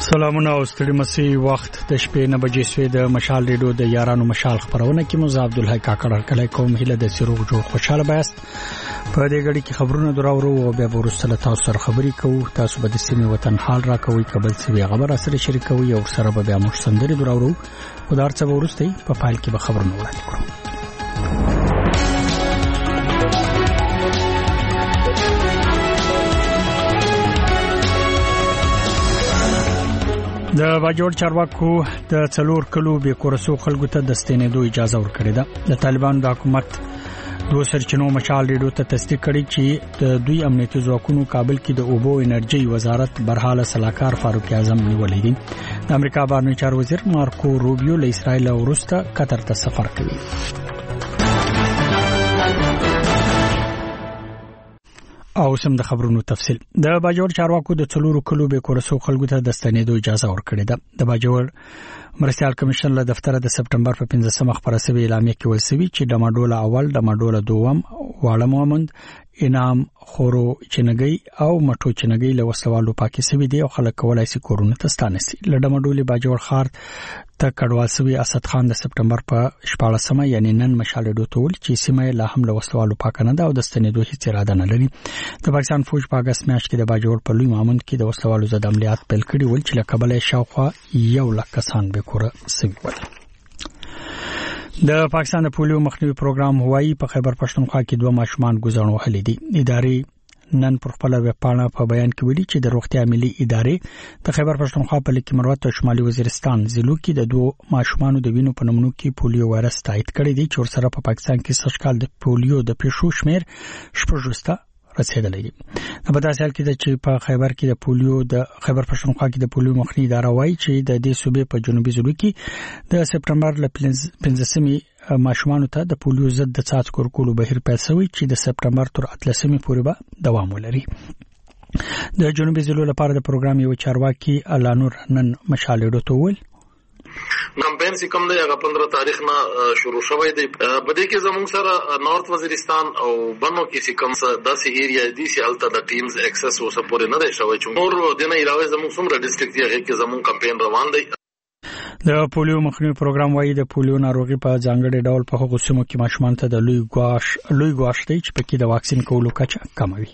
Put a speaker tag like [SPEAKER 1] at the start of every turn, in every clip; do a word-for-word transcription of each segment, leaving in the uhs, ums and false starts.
[SPEAKER 1] سلامونه او ستړي مسي وخت د شپې نه بجې سوې د مشال ریډیو د یارانو مشال خبرونه کې مزه عبد الحی کاکړ کله کوم هله د سروغ جوړ خوشاله بیاست په دې غړي کې خبرونه دراورو او بیا ورسره تاسو سره خبري کوو تاسو به د سیمې وطن حال را کوي قبل سی خبر سره شریکوي او سره به بیا مش سندري دراورو خدای څه ورسته په فایل کې به خبرونه وړاندې کړو. د باجوړ چارواکو د څلور کلو به کورسو خلکو ته د ستنېدو اجازه ورکړې ده. د طالبان د حکومت دوه سرچینو مشال ریډیو ته تصدیق کړی چې د دوی امنیتي ځواکونو کابل کې د اوبو انرژي وزارت برحاله سلاکار فاروق اعظم نیولې دي. د امریکا بهرنی چارو وزیر مارکو روبیو له اسرائیل وروسته قطر ته سفر کوي. او سم د خبرونو تفصیل. د باجوړ چارواکو د څلورو کلو به کورسو خلکو ته د ستنېدو اجازه ورکړې ده. د باجوړ مرستيال کمیشن له دفتر د سپټمبر په پنځمه خبره سوي اعلامیه کې ویل شوی چې د ماډول اول د ماډول دوم واړه مومند انعام خورو چنګي او مټو چنګي له وسوالو پاکي سوي دي او خلک کولای شي کورونه ته ستانسي. لډه ماډول باجوړ خار ته کډوال سوي اسد خان د سپټمبر په شپږمه یعنی نن مشال ډو ټول چې سیمه له هم له وسوالو پاک نه ده او د ستنېدو هیڅ اراده نه لري. د پاکستان فوج په اگست میاشت کې د باجوړ په لوی مامند کې د وسوالو زد عملیات پیل کړي ول چې له کابل شاوخوا یو لک کسان به کوره سوي ول. د پاکستان د پولیو مخنیوي پروګرام هوایي په خیبر پښتونخوا کې دوه ماشومان ګزارنو وهلي دي. ادارې نن پر خپل وپاڼه په بیان کې ویلي چې د روغتیا ملي ادارې د خیبر پښتونخوا په لیک مروت او شمالي وزیرستان ضلعو کې د دوه ماشومانو د وینو په نمونو کې پولیو وایرس تایید کړی دی چې ورسره په پاکستان کې سږکال د پولیو د پیښو شمیر شپږ رسیدلې دي. په داسې حال کې چې په خیبر کې د پولیو د خیبر پښتونخوا کې د پولیو مخنیوي اداره وایي چې د دې صوبې په جنوبي ضلعو کې د سپټمبر ل پنځمې ماشومانو ته د پولیو ضد د څاڅکو ورکولو بهیر پیل شوی چې د سپټمبر تر اتلسمې پورې به دوام ولري. د جنوبي ضلعو لپاره د پروګرام یو چارواکي الانور نن مشال ډو ته ویل
[SPEAKER 2] کمپاین چې کوم دی هغه پندرہ تاریخ نه شروع شوی دی. په دې کې زموږ سره نارث وزیرستان او بنو کې چې کوم څه داسې ایریا دي چې الته د ټیمز اکسس اوسه پورې نه دی شوی چې نور د نه علاوه زموږ څومره ډیسټریکټ دی هغه کې زموږ کمپاین روان دی.
[SPEAKER 1] د پولیو مخنیوي پروګرام وايي د پولیو ناروغي په ځانګړي ډول په هغو سیمو کې ماشومان ته د لوی ګواش لوی ګواش دی چې پکې د واکسین کولو کچه کموي.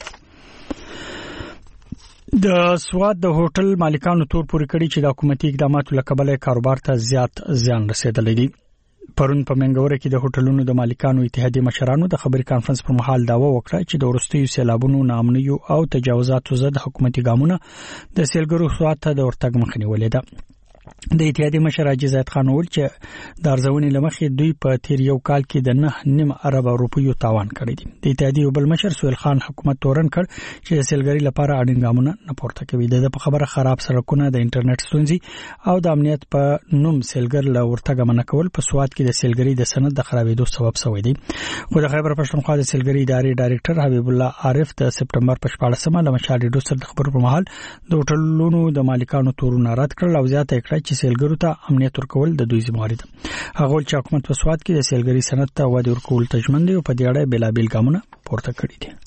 [SPEAKER 1] د سواد د هوټل مالکانو تور پورې کړی چې د حکومتي اقداماتو لکبله کاروبار ته زیات زیان رسیدلی دی. پرون په منګوره کې د هوټلونو د مالکانو اتحادیې مشرانو د خبري کانفرنس پر مهال داوا وکړه چې د ورستیو سیلابونو نامنیو او تجاوزاتو ضد حکومتي ګامونه د سیلګرو سواد ته د ورتګ مخنیوي ده. د اتحادیې مشر حاجي زید خان وویل چې د ارزونې لمخې دوی په تیر یو کال کې د نه نیم ارب روپیو تاوان کړی دی. د اتحادیې بل مشر سهیل خان حکومت تورن کړ چې د سیلګرۍ لپاره اړین ګامونه نه پورته کوي. د په خبره خراب سړکونه د انټرنیټ ستونزې او د امنیت په نوم سیلګر له ورتګ منع کول په سواد کې د سیلګرۍ د سند د خرابېدو سبب شوی دی. خو د خیبر پښتونخوا د سیلګرۍ ادارې ډایریکټر حبیب الله عارف د سپټمبر په شپږمه له مشال ډو سره د خبرو پر مهال د هوټلونو د مالکانو تورونه رد کړل او زیاته کړه چې سیلګرو ته امنیت ورکول د دوی ذمہواری ده. هغه چې حکومت په سواد کې د سیلګرۍ صنعت ته وده ورکول تجمن دی او په دې اړه بلابل ګامونه پورته کړی دي.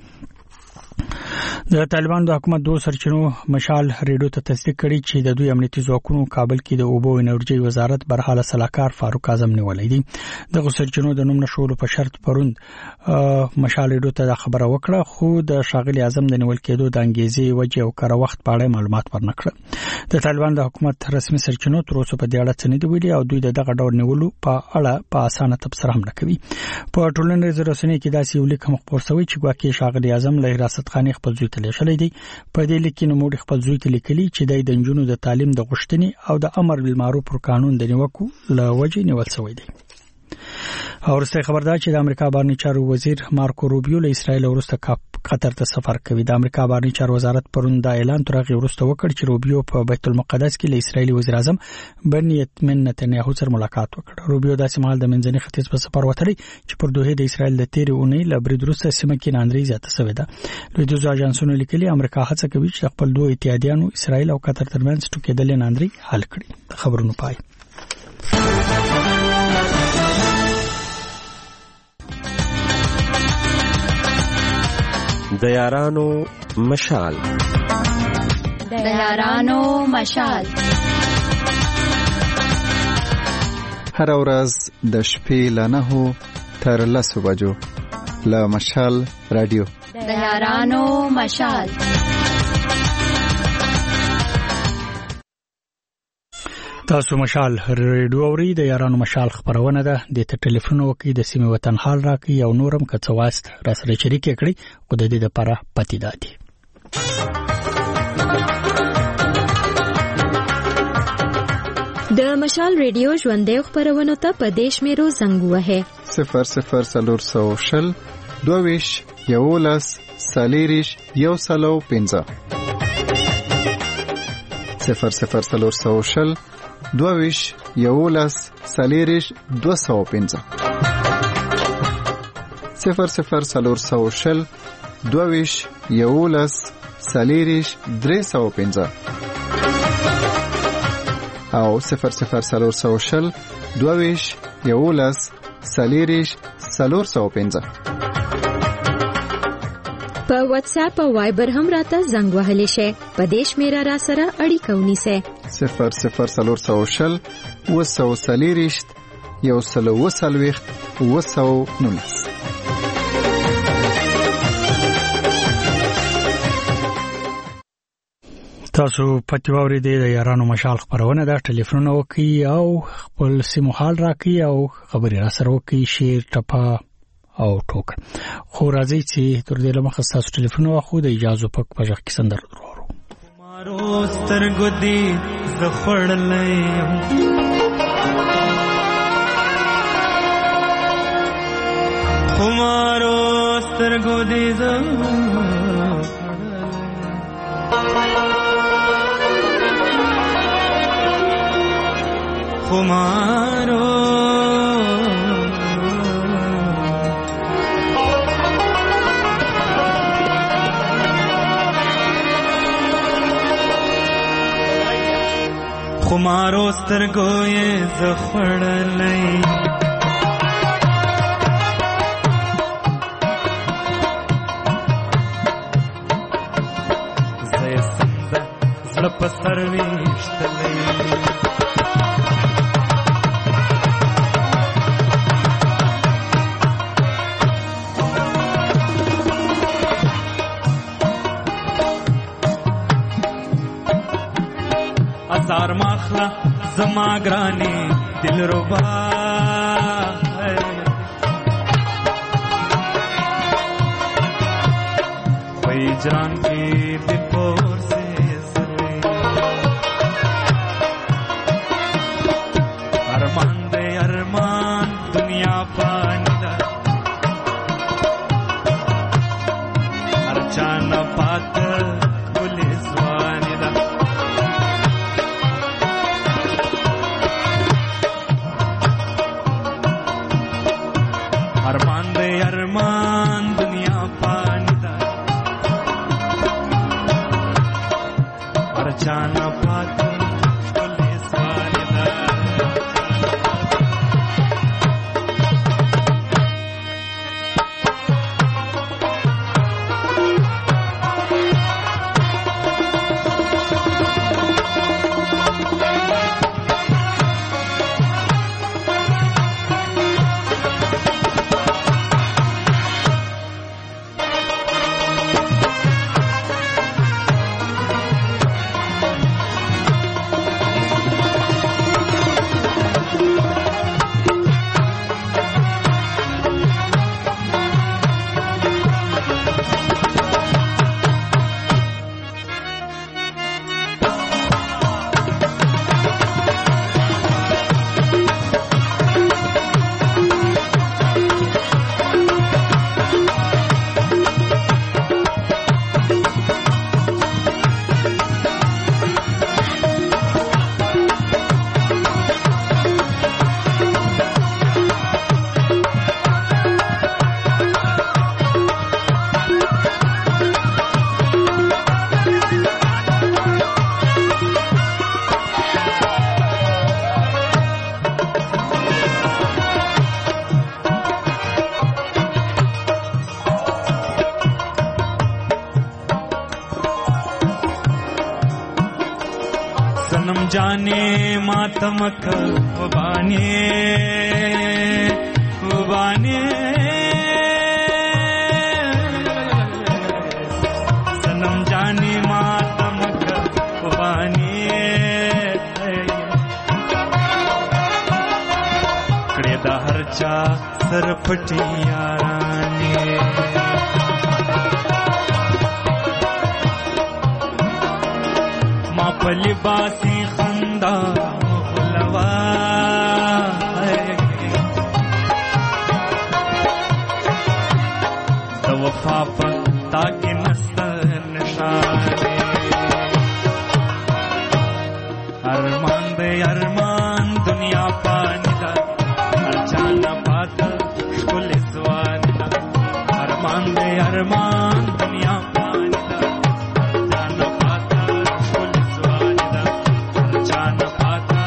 [SPEAKER 1] د طالبان د حکومت دوه سرچینو مشال ریډیو ته تصدیق کړي چې د دوی امنیتي ځواکونو کابل کې د اوبو انرژي وزارت برحاله سلاکار فاروق اعظم نیولې دي. د سرچینو د نوم نشولو په شرط پروند مشال ریډیو ته خبره وکړه خو د شاغلي اعظم د نیول کېدو د انګیزې وجه او کار وخت په اړه معلومات ورنکړه. د طالبان د حکومت رسمي سرچینو تر اوسه په دې اړه څه نه دی ویلي او دوی دغه ډول نیولو په اړه په اسانه تبصره هم نه کوي. په ټولنیزو رسنیو کې داسې یو لیک هم خبر شوی چې ګواکې شاغلي اعظم له حراست خانې خپل ځوی ته لېږلی دی. په دې لیک کې نوموړي خپل ځوی ته لیکلي چې د نجونو د تعلیم د غوښتنې او د امر بالمعروف پر قانون د نیوکو له وجې نیول شوی دی. اورسته خبردار چې د امریکا بهرنی چارو وزیر مارکو روبیو له اسرائیل وروسته قطر ته سفر کوي. د امریکا بهرنی چارو وزارت پرون دا اعلان ترغه وروسته وکړ چې روبیو په بیت المقدس کې له اسرایلی وزیر اعظم بنیامین نتنیاهو سره ملاقات وکړ. روبیو د سیمال د منځني ختیځ په سفر وتلی چې پر دوه د اسرایل د تیرې اونۍ له برید وروسته سیمه کې ناندري زیاته شوې ده. لویدیځ اژانسونو لیکلي امریکا هڅه کوي چې خپل دوه اتحادیانو اسرایل او قطر ترمنځ ټوکېدلې ناندري حل کړي. خبرونه پای
[SPEAKER 3] د یارانو مشال د یارانو مشال.
[SPEAKER 4] هر ورځ د شپې له نهو تر لسو بجو له مشال رادیو
[SPEAKER 3] د یارانو مشال.
[SPEAKER 1] تاسو مشال ریډیو اوري. د یارانو مشال خبرونه ده. د ټلیفون وکي د سیمه وطن حال راکې او نورم کڅواست را سره شریک کړي او د دې لپاره پتی دادي.
[SPEAKER 5] د مشال ریډیو ژوندې خبرونه ته په دیش میرو زنګ وه
[SPEAKER 4] صفر صفر سلور سو شل دوویش یولس سالیریش یو سلو پنځه صفر صفر سلور سو شل دوویش یولس سالیریش دو سو پنځه صفر صفر سلور سو شل دوویش یولس سالیریش درې سو پنځه او صفر صفر سلور سو شل دوویش یولس سالیریش سلور سو پنځه.
[SPEAKER 5] په واتس اپ او وایبر هم راته زنګ وهلی شي. په دیش میرا را سره اړیکه ونیسه
[SPEAKER 4] صفر صفر سلور سو شل وسو سالیریش یو سلو وسلويخت وسو نونس.
[SPEAKER 1] تاسو پټیوري دی د یارانو مشال خبرونه ده. ټلیفون وکي او خپل سیمو حال راکي او خبري را سره وکي شیر ټپا او ټوک. خو راځي چې تر دې لمخه تاسو ټلیفون واخو د اجازه پک پجخ کې سندر ورو.
[SPEAKER 6] مارو سترګو دې زخړلې خمارو سترګو دې خمارو خمارو سترګو یې زخړلې زې سنده زړه په سر ویشتلې زار ماخلا زما گرانی دل ربا وی جان کی بپور سے سرے ارمان دے ارمان دنیا پانی دا ارچان پات پولیس وانی دا ارمان دے ارمان دنیا پانی دا जाने मातमक उबाने उबाने सनम जाने मातमक उबाने कड़ेदा हरचा सरपटी याराने मापली बासी खंदा मुलवा दवफा पता के नस्तर निशाने अरमान दे अरमान दुनिया पानिदा अरचाना पाता शुल स्वानिदा अरमान दे अरमान दुनिया पानिदा अरचाना पाता शुल स्वानिदा अरचाना पाता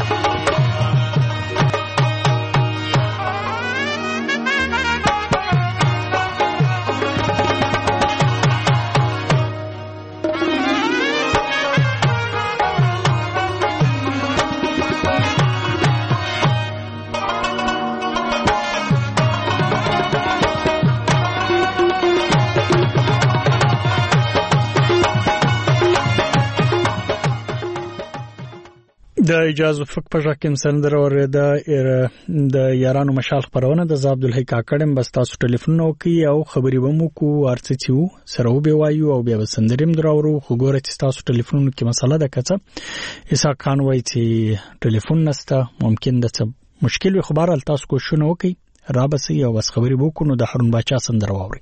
[SPEAKER 1] د اجازه فک په ځکه سندره اوریدا د یارانو مشال خبرونه د زاب عبدالحی کاکړم بس تاسو ټلیفون نو کی او خبري ومو کو ارڅچو سره وبې وایو او بیا سندریم دراورو خو ګوره چې تاسو ټلیفون کې مسله ده کڅه اسا خان وای چې ټلیفون نسته ممکن د مشکل وي خبر ال تاسو کو شنو کی را بس یو بس خبري وکړو نو د هارون باچا سندره واوري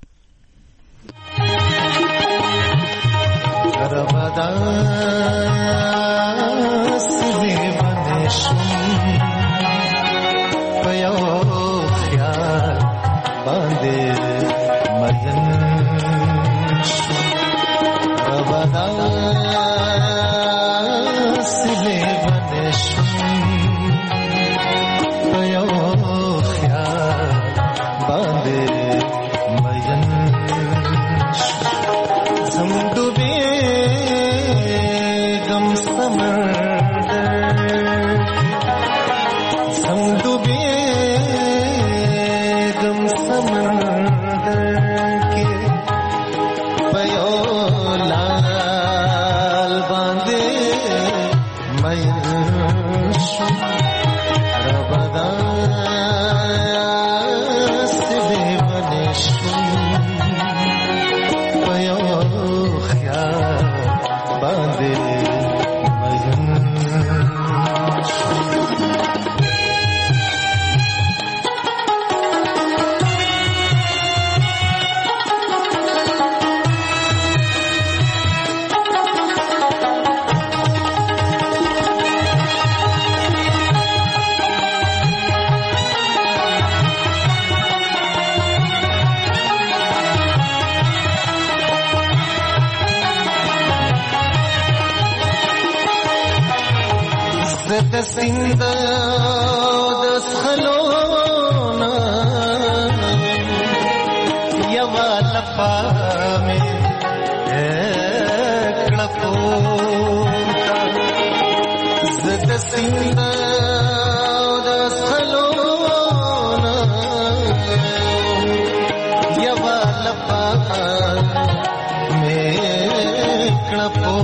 [SPEAKER 7] पयो ख्याल बांधे मजन रबदा सिले बने पयो ख्याल बांधे मजन समडुबे गम समर सिंध दसखलोना यवा लपा में कड़पो ज़द सिंध दसखलोना यवा लपा में कड़पो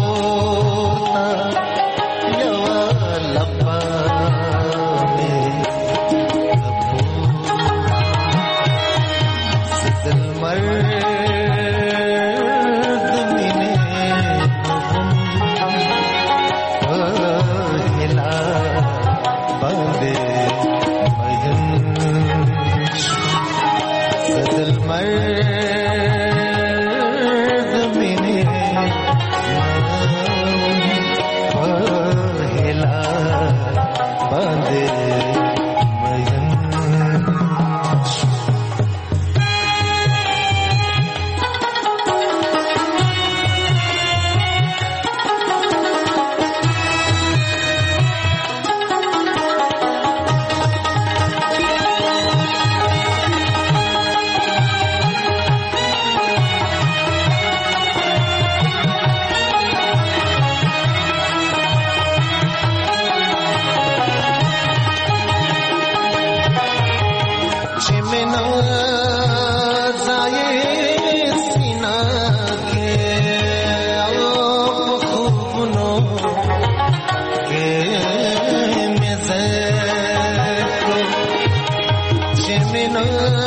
[SPEAKER 7] मिना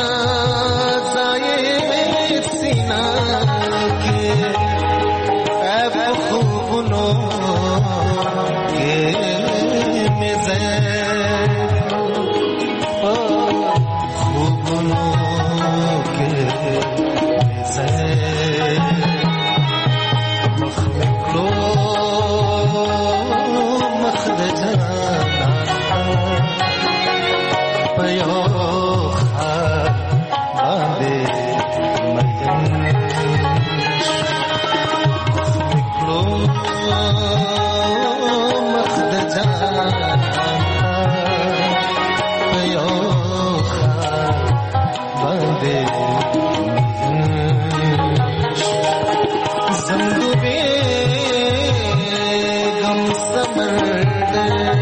[SPEAKER 7] जाए सीना के ऐब खूबनो के मिज़े ओ खूबनो के मिज़े मखलो मखद जाना पयो खा बांधे मदन मखलो मखद जाना पयो खा बांधे ज़ंदुबे गम समर्द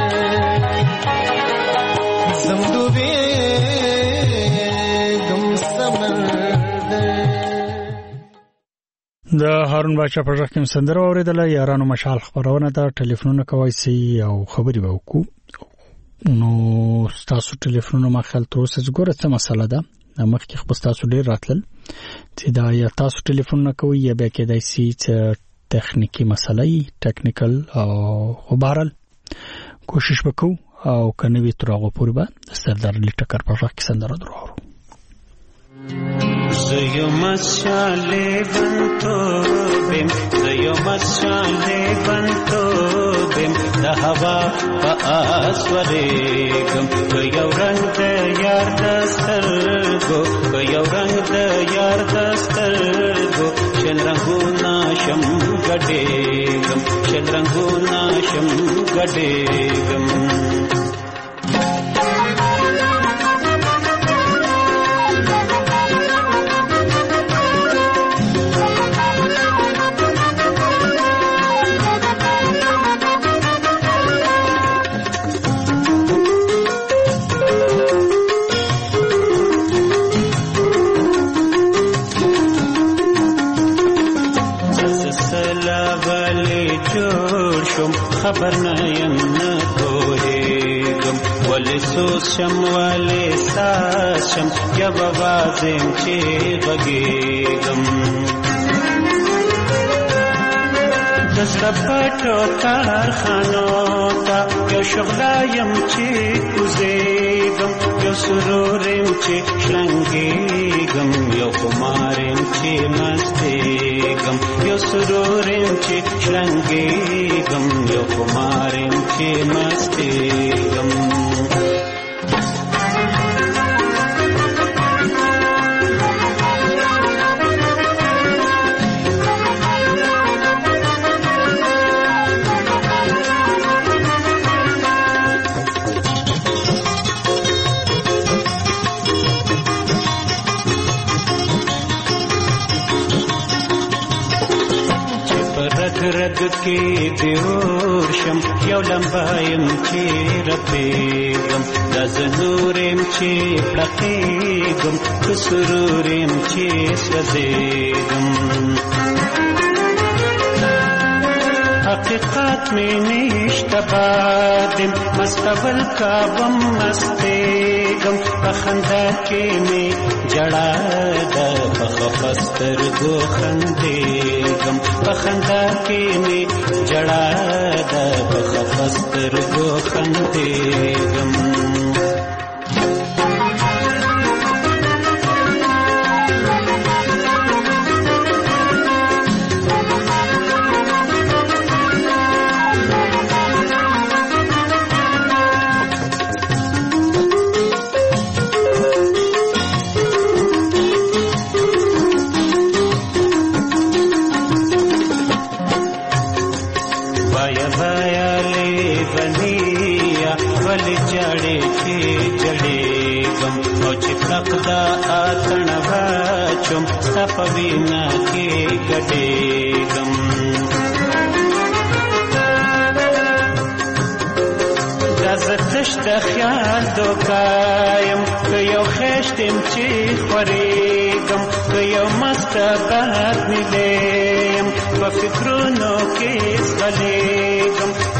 [SPEAKER 7] ज़ंदुबे गम समर्द
[SPEAKER 1] د هارون بچا په ځخ کې سندره اوریدله. یارانو مشال خبرونه ده، ټلیفونونه کوي سي او خبري به وکړو. نو تاسو ټلیفونونه ما خل تر اوسه زګوره څه مسله ده مخکې خو تاسو ډیر راتل چې دا یا تاسو ټلیفونونه کوي یا به کې دای سي تخنیکی مسله ای ټیکنیکل او خبرل کوشش وکړو او کنه وی تر هغه پورې به سردار لټکر په ځخ کې سندره درو.
[SPEAKER 6] زيو مشاله بنتو بم زيو مشاله بنتو بم د هوا په اسورېګم یو رنگ د یار دسترګو یو رنگ د یار دسترګو شل رنگونه شم ګډېګم شل رنگونه شم ګډېګم خبر نه یم نه پوهېږم ولې سوز شم ولې ساز شم یو اواز یم چې غږېږم د زړه پټو کارخانو ته یو شغله یم چې کوزېږم یو سرور یم چې شلنګېږم یو خمار یم چې مستېږم یو سرور یم چې شلنګېږم یو خمار یم چې مستېږم رگ کې دیور شم یو لمبایم چې رپېږم د زنورم چې پړقېږم د سرورم چې سوځېږم حقیقت مې نشته بادم مستول کابم مستېږم په خندا کې مې جړا ده په خفه سترګو خندېږم په خندا کې مې جړا ده په خفه سترګو خندېږم دا آتن واچم سپوینا کې ګډېږم دا زتش د خیال دوکایم که یو خېشتم چې خورېږم که یو مسته باد ملیم په فکرونو کې ځغلېږم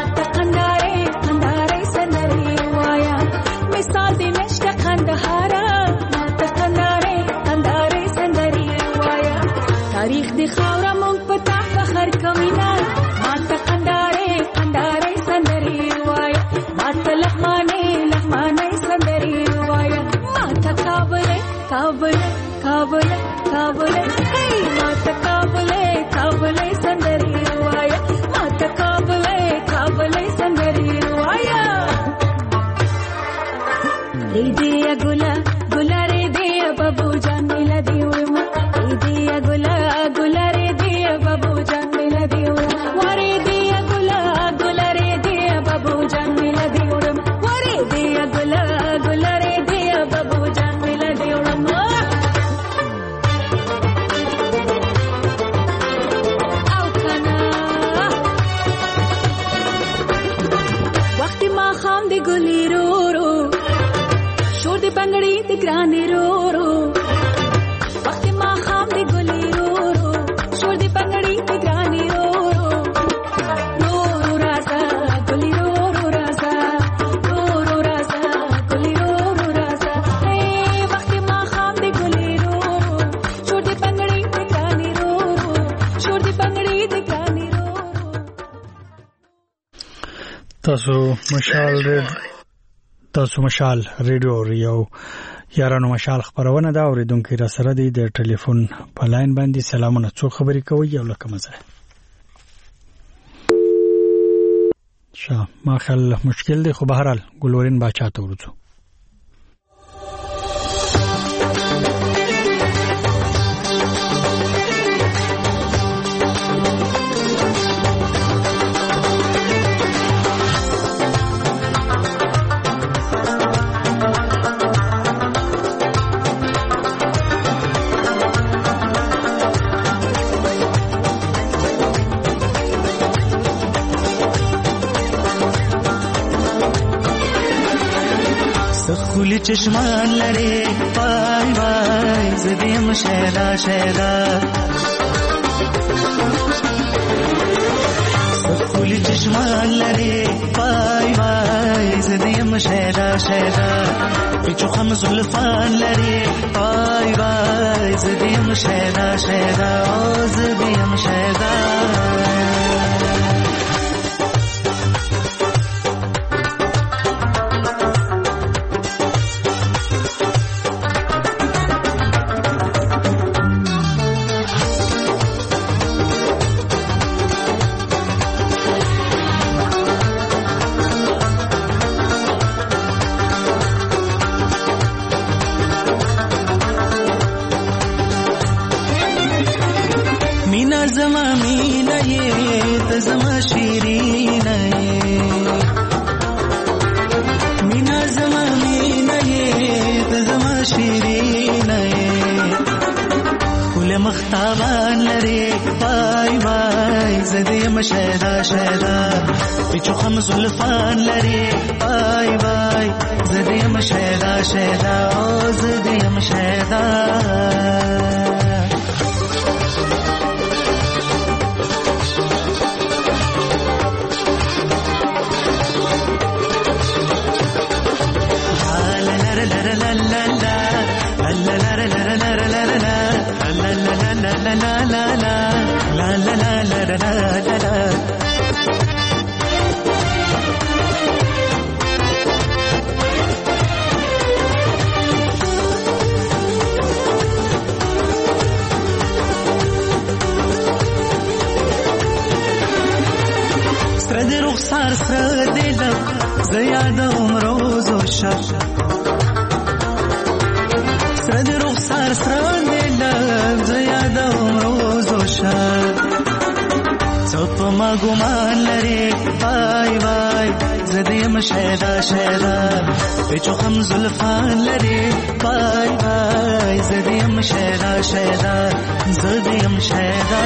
[SPEAKER 8] काबुले मात काबुले काबुले संदरी रुवाया मात काबुले काबुले संदरी रुवाया रे दिया गुला गुला रे दिया बाबू जान मिला दियो रे दिया गुला गुला रे दिया बाबू जान मिला दियो वारे दिया गुला गुला रे दिया बाबू जान मिला दियो वारे दिया गुला गुला रे दिया बाबू जान मिला दियो आओ खाना वक्त मां खाम दे गुली रो रो शोर दे पंगड़ी ते ग्राने रो रो वक्त मां खाम दे गुली रो रो शोर दे पंगड़ी ते ग्राने रो रो रो रो राजा गुली रो रो राजा रो रो राजा गुली रो रो राजा ए वक्त मां खाम दे गुली रो रो शोर दे पंगड़ी ते ग्राने रो रो शोर दे पंगड़ी ते ग्राने रो रो
[SPEAKER 1] تاسو مشال تاسو مشال ریډیو ریو یارانو مشال خبرونه دا اوریدونکو را سره دی د ټلیفون په لاین باندې سلامونه څو خبرې کوي یو لکه مزه شا ما خل مشکل دی خو بهرحال ګلورین باچا ته ورځو
[SPEAKER 9] खुली चश्मान लरे पाई वाई ज़दीम शहदा शहदा खुली चश्मान लरे पाई वाई ज़दीम शहदा शहदा पिछू खम जुल्फान लरे पाई वाई ज़दीम शहदा शहदा ओ ज़दीम शहदा زما مینه یې ته زما شیرینه یې مینا زما مینه یې ته زما شیرینه یې کله مختابان لري پای وای زدې مشهدا شهدا پچو خم زلفان لري پای وای زدې مشهدا شهدا او زدې مشهدا سرد رخسار سرد لب زیادم روز و شب سرد رخسار سرد لب زیادم روز و شب صف ما گمان لري وای وای زدیم شهدا شهدا پیچو خم زلفان لري وای وای زدیم شهدا شهدا زدیم شهدا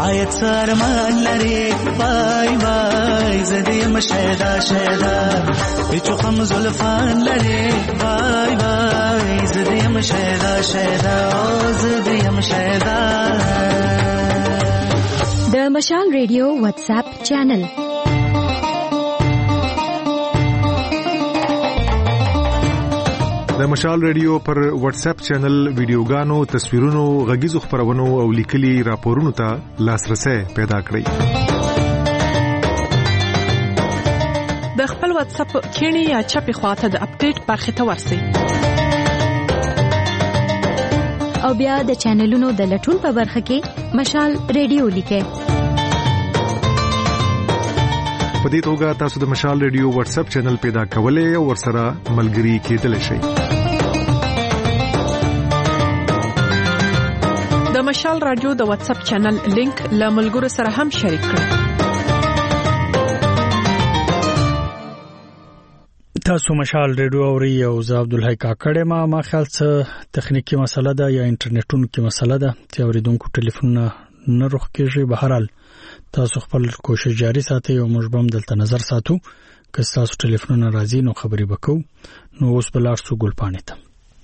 [SPEAKER 9] باید سرمان لري وای وای زدی مشهدا شهدا هیچو خم زلفان لري وای وای زدی مشهدا شهدا زدی مشهدا.
[SPEAKER 5] د مشال ریډیو واتس اپ چینل
[SPEAKER 10] د مشال ریډیو پر واتس اپ چینل ویډیوګانو، تصویرونو، غږیزو خبرونو او لیکلي راپورونو ته لاسرسي پیدا کړئ.
[SPEAKER 11] د خپل واتس اپ کینی یا چپی خواته د اپډیټ برخه ته ورسئ
[SPEAKER 5] او بیا د چینلونو د لټون په برخه کې مشال ریډیو لیکئ.
[SPEAKER 10] په دې توګه تاسو د مشال ریډیو واتس اپ چینل پیدا کولای او ورسره ملګري کېدلی شئ.
[SPEAKER 11] د مشال رادیو د واتس اپ چینل لینک له ملګرو سره هم شریک کړئ.
[SPEAKER 1] تاسو مشال ریډیو اوري او زه عبدالحی کاکړه ما ما خیال څه تخنیکی مسله ده یا انټرنیټونو کې مسله ده چې اوریدونکو ټلیفون نه روخ کېږي. بهرحال تاسو خپل کوشش جاری ساتئ او موږ هم دلته نظر ساتو که تاسو ټلیفون راځي نو خبرې وکړو. نو اوس بلار سو ګلپانې ته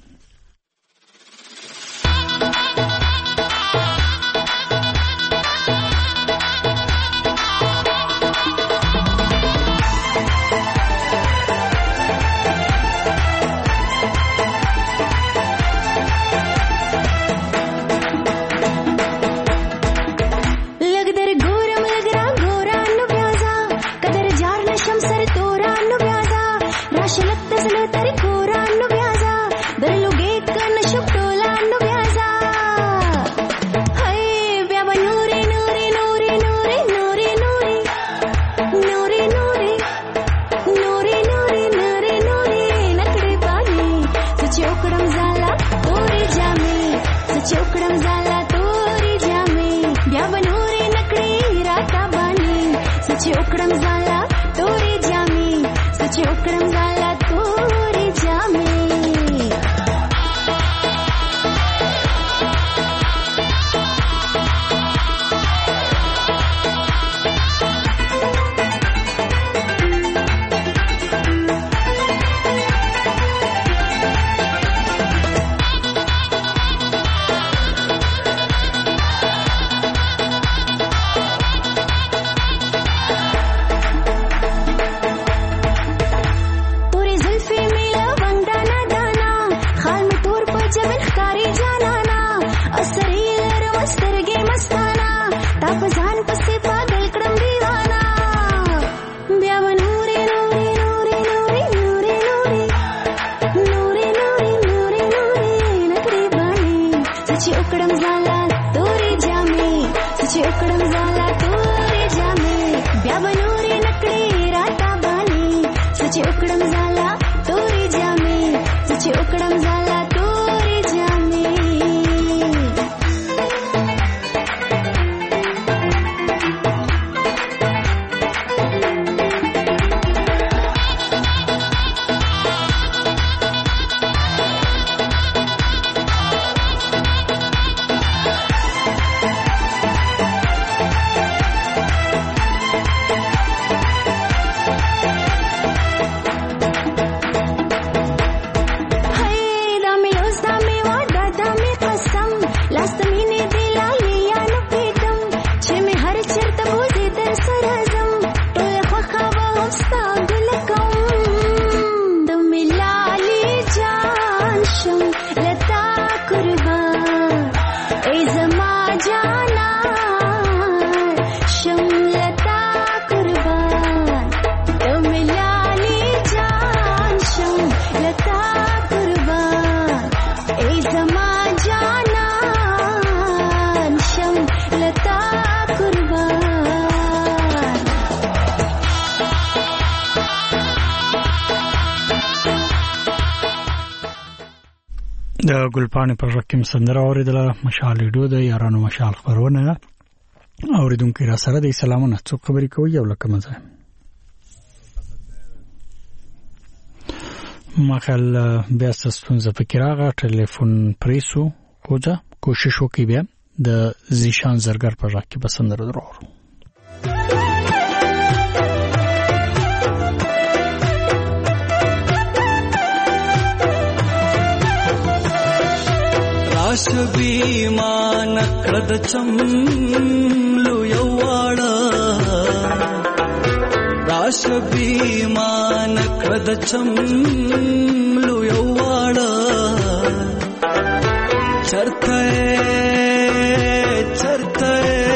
[SPEAKER 1] د ګلپانې پر رقم سندره اوریدله. مشال ریډیو د یارانو مشال خبرونه اوریدونکو را سره د سلامونه څو خبرې کوي او لکه مزه ما خل بیا ستونزه فکر راغی ټلیفون پریسو کوجا کوشش وکي بیا د زیشان زرګر په ژغ کې به سندره درو.
[SPEAKER 9] راشبی ما نکړه د چملو یواړه راشبی ما نکړه د چملو یواړه چرته چرته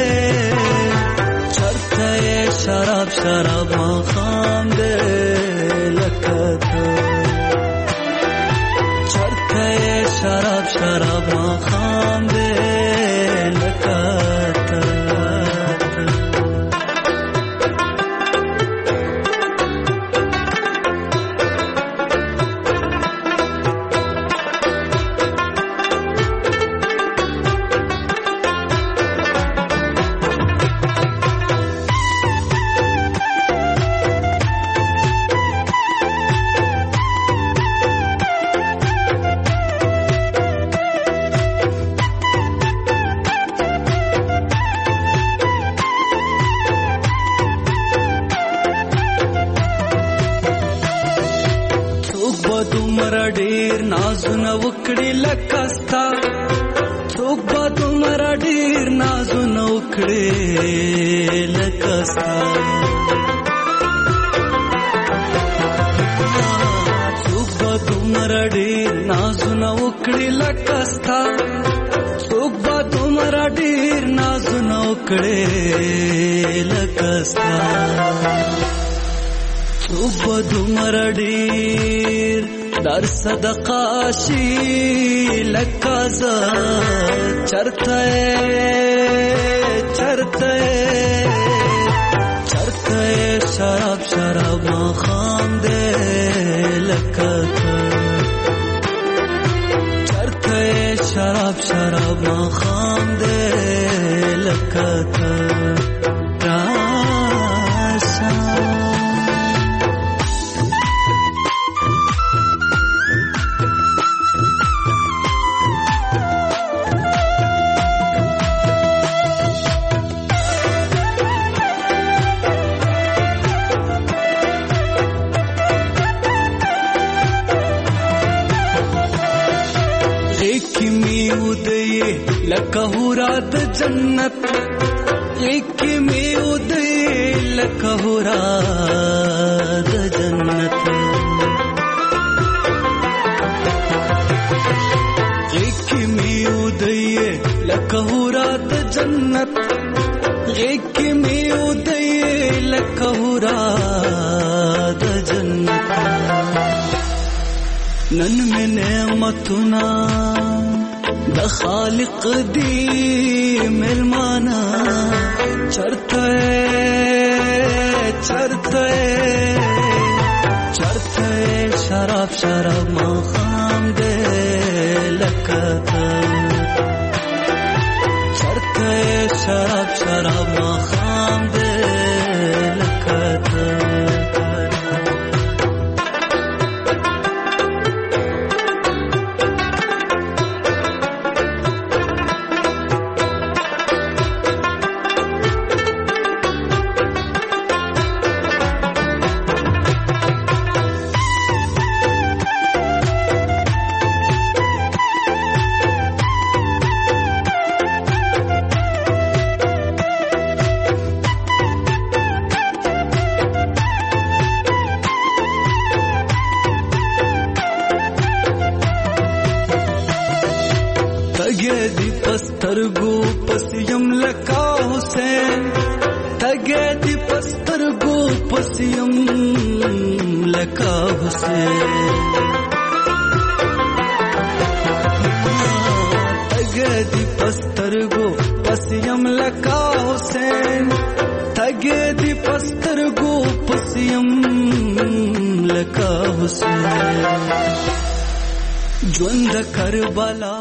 [SPEAKER 9] چرته شراب شراب ما خام دې لکته چرته شراب شراب ما خام دې لکته وکړي لکستا څوک به دومره ډېر نازونه وکړي لکستا څوک به دومره ډېر نازونه وکړي لکستا څوک به دومره ډېر نازونه وکړي لکستا څوک به دومره ډېر در صدقه شي لکازا چرته چرته چرته شراب شراب ما خام دې لکته چرته شراب شراب ما خام دې لکته لکهورا د جنت ایک می ودی لکهورا د جنت ایک می ودی لکهورا د جنت ایک می ودی لکهورا د جنت نن میں نعمتنا د خالق دی ملمانا چرته چرته چرته شراب شراب ما خام دې لکته چرته شراب شراب ما خام دې لکته پسترګو پسیم لکا حسین تګه دی پسترګو پسیم لکا حسین تګه دی پسترګو پسیم لکا حسین تګه دی پسترګو پسیم لکا حسین ژوند کربلا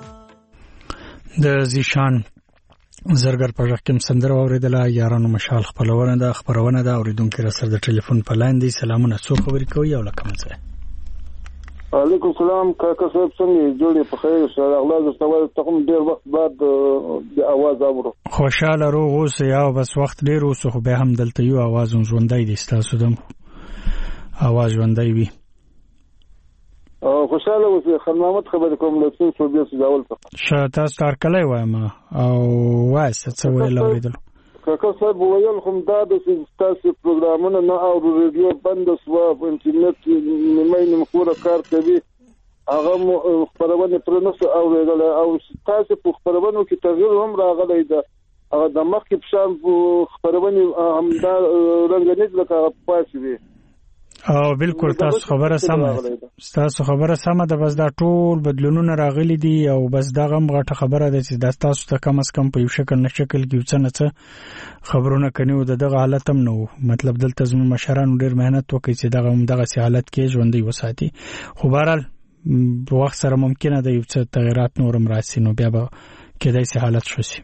[SPEAKER 1] د زیشان زرګر په ژغ کې سندره اوریدله. یارانو مشال خپلونه ده خبرونه ده اوریدونکو را سره د ټلیفون په لاین دی. سلامونه، څو خبرې کوي او لکه مڅه
[SPEAKER 12] علیکم السلام کاکا صاحب څنګه جوړې په خیر سره الله دې ستاسو تقوم ډیر وخت بعد د आवाज اورو
[SPEAKER 1] خوشاله روغ اوسه یا بس وخت ډیر اوسه خو به هم دلته یو आवाज ژوندۍ دي تاسو دم आवाज ژوندۍ وي
[SPEAKER 12] او خوشاله اوسه خدمت خبر کوم له څو څو بیا سجاول څه
[SPEAKER 1] شاه تاسو تر کله وایم او واسه څه ویل اوریدل
[SPEAKER 12] کاکا صاحب ویل خو دا د تاسو پروګرامونه نه او ریډیو بند سو په انټرنیټ نیمه نیمه خورا کار کوي هغه خبرونه پر نو او او تاسو په خبرونو کې تغییر هم راغلی دا هغه د مخکې په شان خبرونه هم دا رنګینید لکه پاتې وي
[SPEAKER 1] او بالکل تاسو خبره سمه تاسو خبره سمه ده بس دا ټول بدلونونه راغلي دي او بس دا غم غټه خبره ده چې تاسو ته کم از کم په یو شکل نه شکل کې څه نه څه خبرونه کنيو دغه حالت هم نو مطلب دلته زموږ مشرانو ډیر مهنت وکړي چې دغه دغه سي حالت کې ژوندۍ وساتي خو بهرحال په وخت سره ممکنه ده یو څه تغیرات نورم راسي نو بیا به کېدای سي حالت شوسي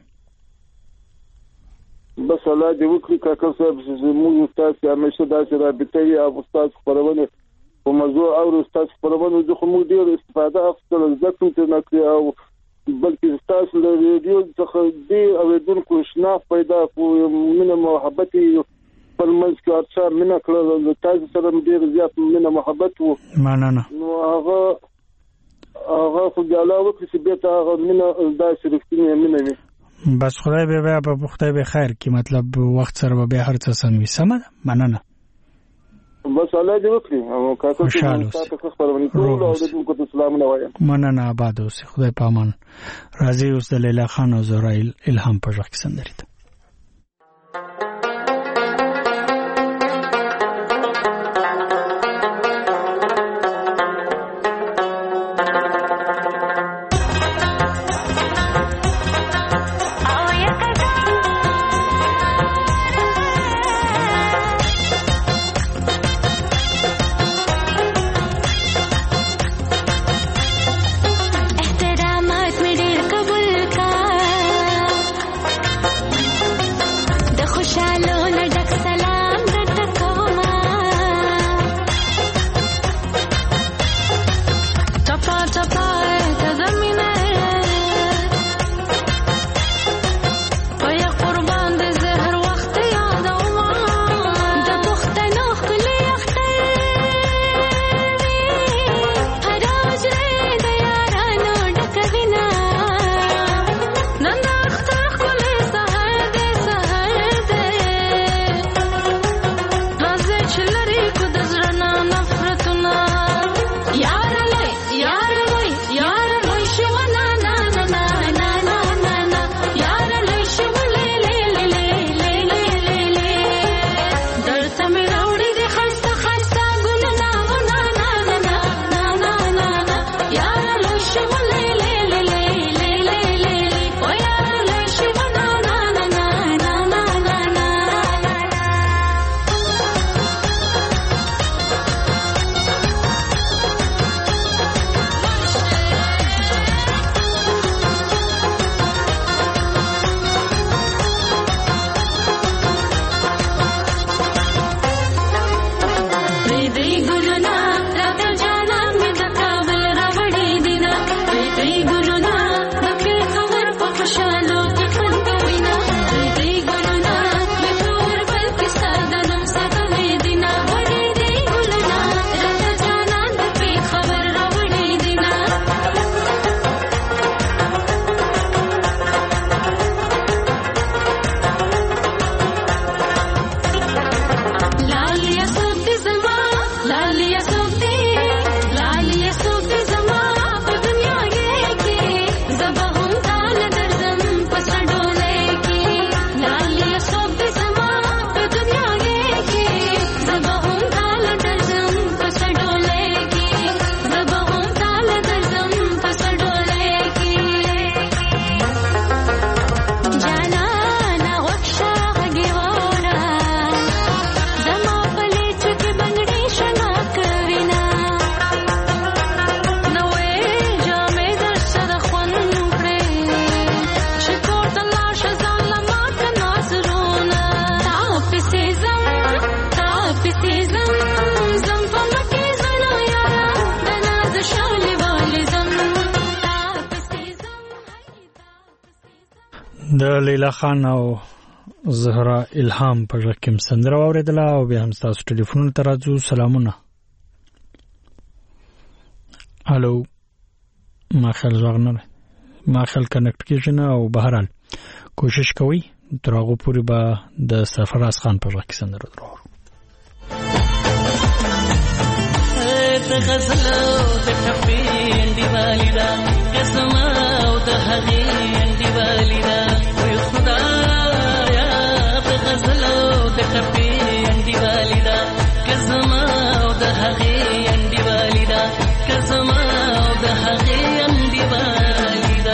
[SPEAKER 12] بس الله دې وکړي کاکا صاحب زموږ تاسو همیشه داسې رابطه وي او تاسو خبرونه په موضوع او تاسو خبرونه د کوم ډیر استفاده اخلي ځکه چې نه کوي او بلکې تاسو له ریډیو څخه دې اوریدونکو شناخت پیدا کوي مینه محبت پر منځ کې اچھا مینه کړل تاسو سره ډیر زیات مینه محبت وو
[SPEAKER 1] مننه
[SPEAKER 12] نو هغه هغه خو د الله وکړي چې به تا هغه مینه داسې رښتینی مینه وي
[SPEAKER 1] بس خدای به بیا په خدای به خیر کی مطلب وخت سره به هر څه سم وي سم مننه
[SPEAKER 12] بس الله دې وکړي او کاکا څه خبرونه ټول او دې کو ته سلام نه وایم
[SPEAKER 1] مننه آباد اوسه خدای پامان راضي اوس د لیلا خان او زهرا الهام په ځخ سندري د لیلا خان او زهرا الهام په ژغ کې سندره واوریدله او بیا هم تاسو ټلیفون ته راځو. سلامونه. هالو ما خل ژغ نه ما خل کنیکټ کیږي نه او بهرحال کوشش کوي تر هغه پورې به د سرفراز خان په ژغ کې سندره درو.
[SPEAKER 13] د غزل د ټپې انډي والیدا قسم او د هغې انډي والیدا وي خدایا د غزل د ټپې انډي والیدا قسم او د هغې انډي والیدا قسم او د هغې انډي والیدا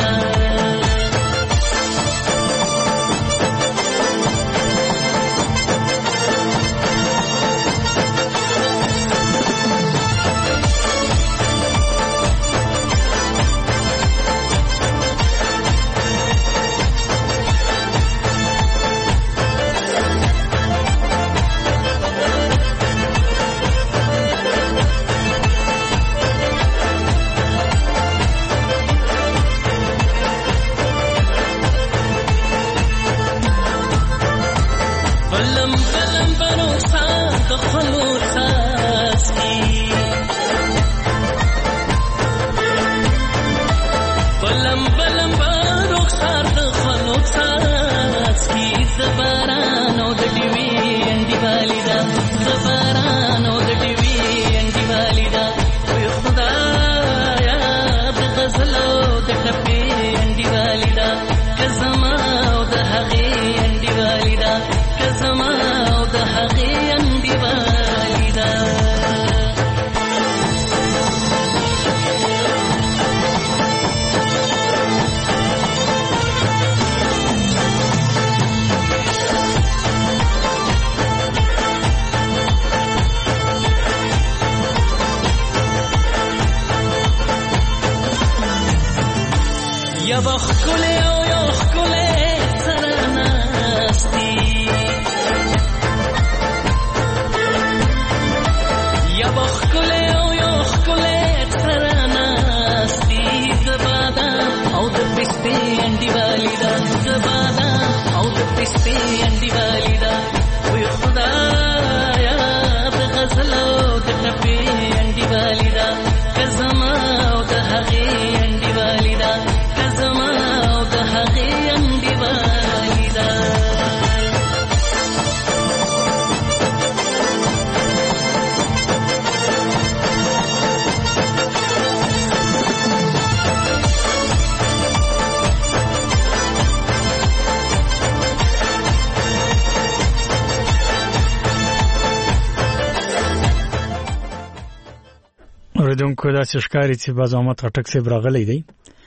[SPEAKER 1] ردونکو دا څشکاري چې بازامت غټک سي برغلې دی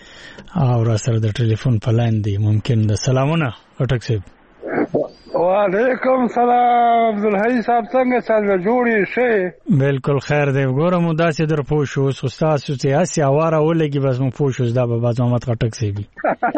[SPEAKER 1] او را سره د ټلیفون په لاین دی. ممکن د سلامونه غټک سي.
[SPEAKER 14] وعلیکم سلام عبدالحی صاحب څنګه څنګه جوړی شي؟ بالکل خیر دی. ګورم داسې در پوښو اوس استاد سیاسي اواره ولګي بس مو پوښوس دا به بازامت غټک سي بي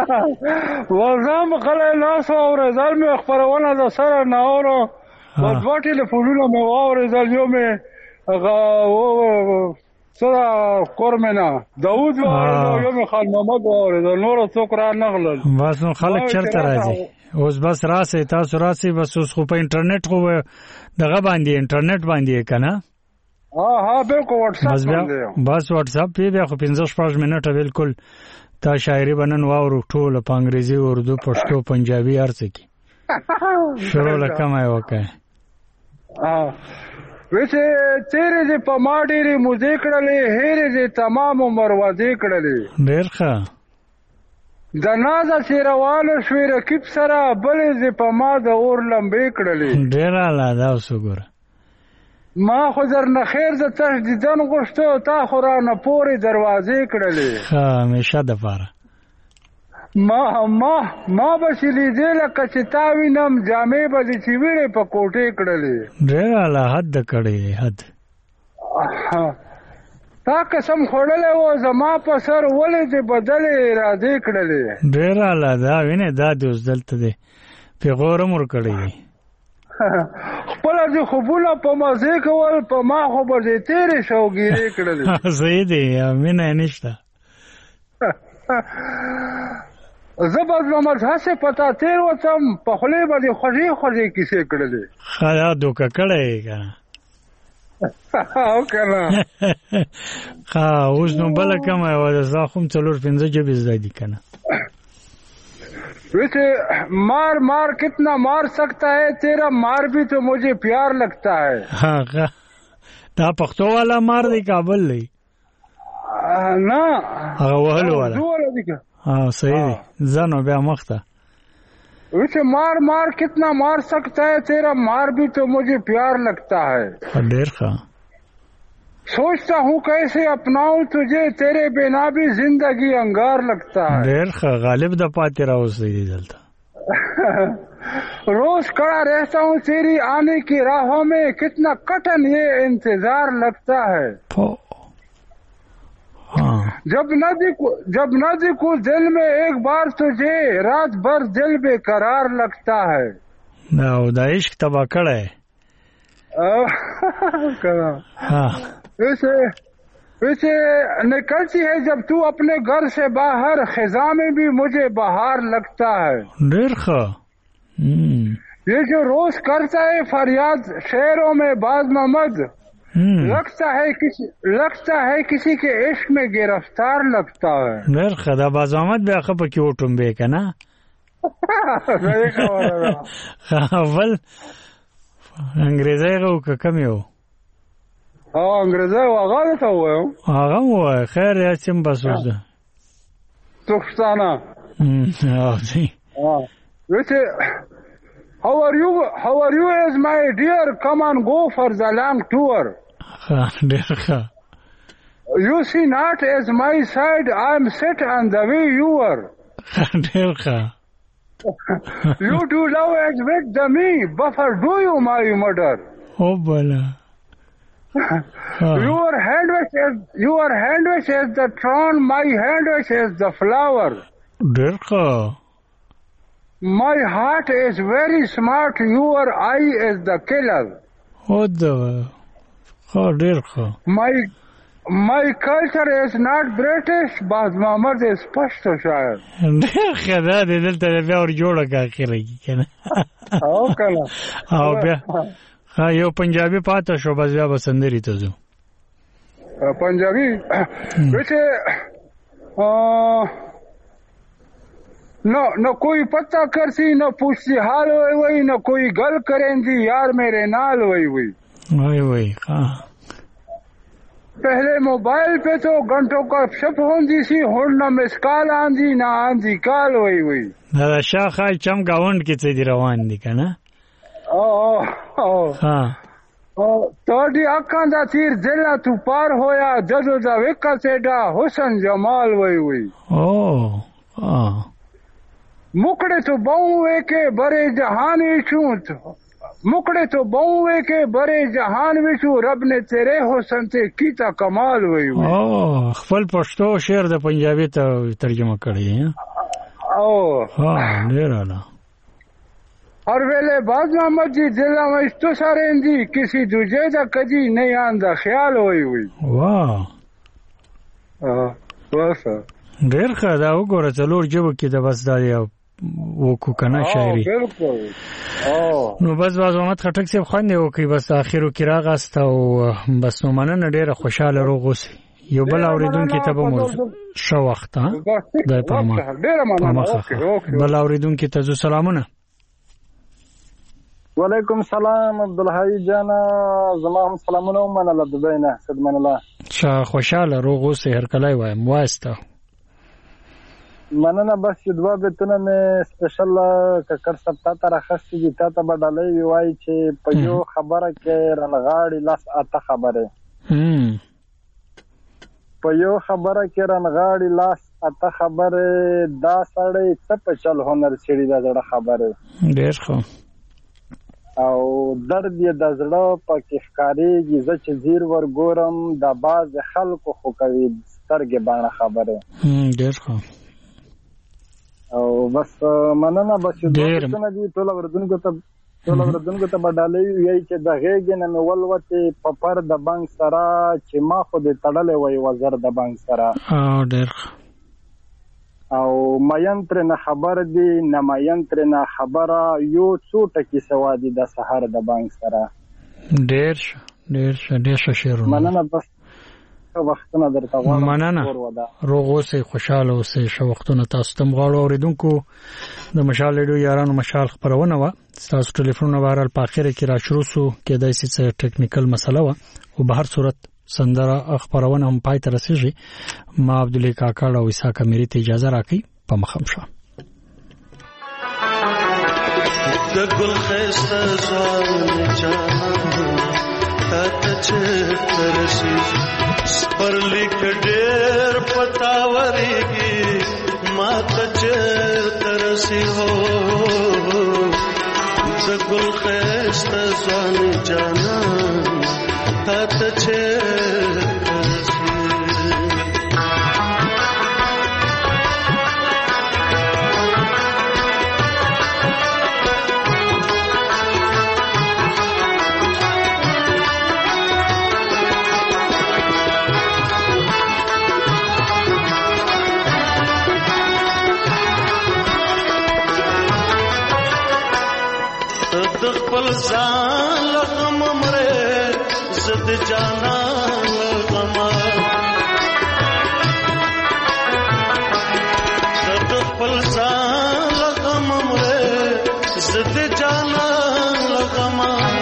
[SPEAKER 14] وزام خلای ناس او رزال می خبرونه د سره ناورو په دوه ټلیفونونو مې واورېدل. یو مې هغه سره کورمنا داوود واورېدل یو مې خان محمد واورېدل نور څوک را نغلل. بس نو خلک چرته راځي اوس بس راسي تاسو راسي بس اوس خو په انټرنیټ خو دغه باندې انټرنیټ باندې کنه. ها ها بالکل واتس اپ باندې بس واتس اپ بیا خو پنځه شپږ منټه بالکل تا شاعري بنن واورو ټول په انګریزي اردو پښتو پنجابي هرڅه کې شروع لکمه وکړه. ها ویسه تیرې دې په ما ډېرې موزې کړلې هېرې دې تمام عمر وځې کړلې. ډېر ښه د نازه چې روانه شوې رقیب سره بلې دې په ما د اور لمبې کړلې. ډېر اعلی دا اوس وګوره ما خو درنه خیر د تش دیدن غوښته تا خو رانه پورې دروازې کړلې. ښه همیشه دپاره ما ما ما به چې لیدې لکه چې تا وینم جامې به دې چې ویړې په کوټې کړلې. ډېر اعلی حد کړی حد تا قسم خوړلی و زما په سر ولې دې بدلې ارادې کړلې. ډېر اعلی دا وینې دا دې اوس دلته دی پیغور هم ورکړی دی. خپله دې خوبونه په مزې کول په ما خو به دې تېرې شوګیرې کړلې. صحیح دی مینه یې نشته. زبر محمد هسه پتا تیر وتم په خله باندې خوږی خوږی کیسه کړلې
[SPEAKER 1] خیا دوکه کړی کنه
[SPEAKER 14] او کنه
[SPEAKER 1] خا اوس نو بل کوم او زه خو څلور پنځه جبې زده دي کنه
[SPEAKER 14] ویسے مار مار کتنا مار سکتا ہے تیرا مار بھی تو مجھے پیار لگتا ہے
[SPEAKER 1] ہاں دا پختو والا مار دی کابل لی
[SPEAKER 14] نا
[SPEAKER 1] هغه وهلو والا ها صحیح دی زنو بیا مخته
[SPEAKER 14] ویسے مار مار کتنا مار سکتا ہے تیرا مار بھی تو مجھے پیار لگتا ہے
[SPEAKER 1] ډیر ښه
[SPEAKER 14] سوچتا ہوں کیسے اپناؤں تجھے تیرے بنا بھی زندگی انگار لگتا ہے
[SPEAKER 1] ډیر ښه غالب د پاتې راوځي دی دلته
[SPEAKER 14] روز کھڑا رہتا ہوں تیری آنے کی راہوں میں کتنا کٹن یہ انتظار لگتا ہے جب نہ دیکھو جب نہ دیکھو دل میں ایک بار تجھے رات بھر دل بے قرار لگتا ہے
[SPEAKER 1] نو دا عشق تبا کړه
[SPEAKER 14] ویسے ویسے نکلتی ہے جب تو اپنے گھر سے باہر خزاں میں بھی مجھے بہار لگتا ہے
[SPEAKER 1] ډیر ښه
[SPEAKER 14] یہ جو روز کرتا ہے فریاد شعروں میں باز محمد لگتا ہے کسی لگتا ہے کسی کے عشق میں گرفتار لگتا ہے
[SPEAKER 1] ډیر ښه دا باز محمد بیا خپه کې وټوم به کنه اول انګریزي غو کم یو
[SPEAKER 14] او انګریزي هغه ته وایو
[SPEAKER 1] هغه وای خیر یا سیم بسوز
[SPEAKER 14] توښتانه
[SPEAKER 1] اه جی
[SPEAKER 14] اه ویسے how are you how are you as my dear come and go for the long tour
[SPEAKER 1] ډیر ښه
[SPEAKER 14] you see not as my side I am set on the way you were
[SPEAKER 1] ډیر ښه
[SPEAKER 14] you do love as with the me buffer do you my murder
[SPEAKER 1] oh bala
[SPEAKER 14] your hand was as your hand was as the throne my hand was as the flower
[SPEAKER 1] ډیر ښه
[SPEAKER 14] my heart is very smart your eye is the killer
[SPEAKER 1] oh the oh ډیر ښه
[SPEAKER 14] my my culture is not British but Muhammad is پښتو شاعر
[SPEAKER 1] ډیر ښه دا دلته بیا ور جوړه کا کړی کنه
[SPEAKER 14] او کنه
[SPEAKER 1] او بیا ها یو پنجابي پاتې شو بس بیا بسندري ته زو
[SPEAKER 14] پنجابي ویسے نہ نہ کوئی پتہ کرسی نہ پوچھتی حال ہوئی ہوئی نہ کوئی گل کریں دی یار میرے نال ہوئی ہوئی
[SPEAKER 1] وہی وہی ہاں
[SPEAKER 14] پہلے موبائل پہ تو گھنٹوں کا شپ ہوندی سی ہن نہ مس کال آندی نہ آندی کال ہوئی ہوئی
[SPEAKER 1] دا شاخای چم گاوند کې څه دی روان دي کنه
[SPEAKER 14] او او
[SPEAKER 1] ہاں
[SPEAKER 14] تہاڈی اکھاں دا تیر دل تو پار ہویا جدو دا وکا سیڈا حسن جمال ہوئی ہوئی
[SPEAKER 1] او ہاں
[SPEAKER 14] مکڑے تو بہوے کے بڑے جہان وچوں مکڑے تو بہوے کے بڑے جہان وچوں رب نے تیرے حسن تے کیتا کمال ہوئی ہوئی
[SPEAKER 1] او خپل پښتو شعر د پنجابي ته ترجمه کړی
[SPEAKER 14] او
[SPEAKER 1] ہاں ډیر اعلی
[SPEAKER 14] ہر ویلے باز محمد جی دلا میں تو سارے اندی کسی دوجے دا کدی نہیں آندا خیال ہوئی ہوئی
[SPEAKER 1] واہ
[SPEAKER 14] اه بس
[SPEAKER 1] ډیر ښه دا وګوره څلور جبو کې د بس دا یو وکو کنه شاعري
[SPEAKER 14] بالکل او
[SPEAKER 1] نو بس باز محمد خټک صاحب خوانې وکي بس اخرو کې راغست او بس نو مننه ډیره خوشاله روغ اوسئ یو بل اوریدونکو ته به مو شو وخت ها د پامه
[SPEAKER 14] ډیره مننه اوکې
[SPEAKER 1] بل اوریدونکو ته زو سلامونه
[SPEAKER 15] وعلیکم السلام عبدالحی جانا زما هم سلامونه منله د بینه خدمت الله
[SPEAKER 1] شا خوشاله روغ اوسئ هر کله وایم واسطه
[SPEAKER 15] مننه بس چې دوا بیتونه مې سپیشل ککر سب تا ته راخستې دي تا ته به ډالۍ وایي چې په یو خبره کې رنغاړي لاس اته خبرې په یو خبره کې رنغاړي لاس اته خبرې دا سړی څه په چل هنر څېړي دا زړه خبرې
[SPEAKER 1] ډېر ښه
[SPEAKER 15] او درد یې د زړه پکې ښکارېږي زه چې ځیر ورګورم د بعضې خلکو خو کوي سترګې باڼه خبرې
[SPEAKER 1] ډېر ښه
[SPEAKER 15] او بس مننه بس ډېر دي ټول اوردونکو ته ټول اوردونکو ته بدالې وی چې د غېږې نه مې ولوتې په پر د بانک سره چې ما خو دې تړلې وای وزر د بانک سره
[SPEAKER 1] اه ډېر
[SPEAKER 15] او مین تر نه خبر دی نه مین تر نه خبره یو څو ټکی سوادي د سحر د بانک سره
[SPEAKER 1] ډیر ډیر ډیر شیرونه
[SPEAKER 15] مننه بس وختونه درته غواړم
[SPEAKER 1] مننه روغ اوسئ خوشاله اوسئ ښه وختونه تاسو ته غواړو اوریدونکو د مشال ریډیو یارانو مشال خبرونه و تاسو ټلیفون بهرال په اخر کې را شروع سو کېدای شي چې ټیکنیکل مسله و او به هر صورت سندره خبرونه هم پای ته رسیږي ما عبدالله کاکړ او عیسی کمیری ته اجازه راکړي په مخم شه
[SPEAKER 6] د ګل خسته ځوان جان تا ته ترسي پر لیک ډېر پتاوريږي ما ته ترسي هو د ګل خسته ځوان جان تا ته ترسي خپل ځان لغم مره زد جانا لغم خپل ځان لغم مره زد جانا لغم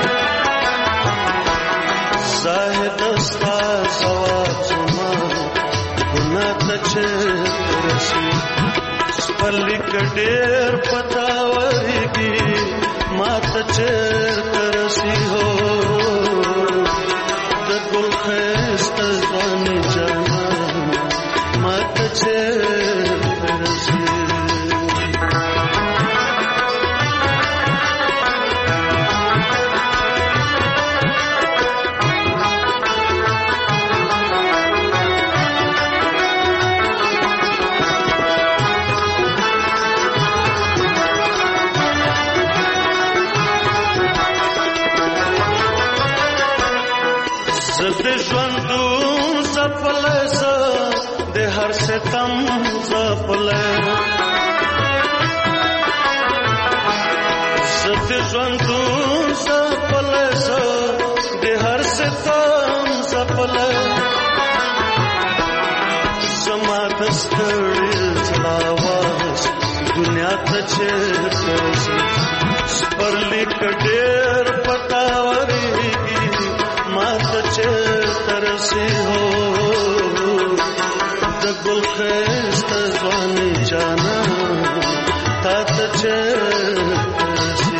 [SPEAKER 6] زاهد استا سواد زما ګنا ته رسي خپل کډیر پتاوريږي ما ته ترسي هو د ګل خسته ځوان جان ما ته ترسي د ژوندون زپل ز د هر ستم زپل ز د ژوندون زپل ز د هر ستم زپل زما د ستړي زلاواز دنیا ته چرته پر لیک ډېر پتاوريږي ما ته ترسي هو د ګل خسته ځوان جانا تا ته ترسي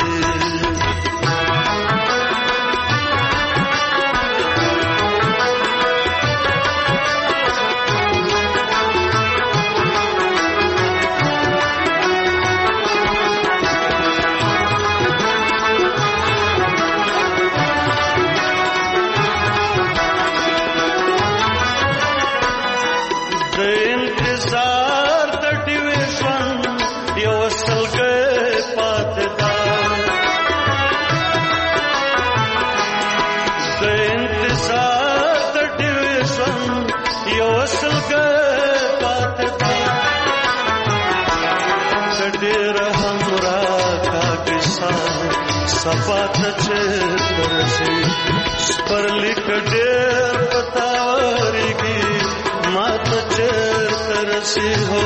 [SPEAKER 6] صفات ترسي پر لیک ډېر پتاوريږي ما ته ترسي هو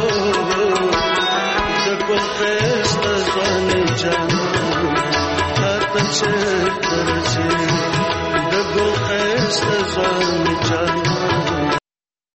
[SPEAKER 6] د ګل خسته ځوان جان تا ته ترسي د ګل خسته ځوان جان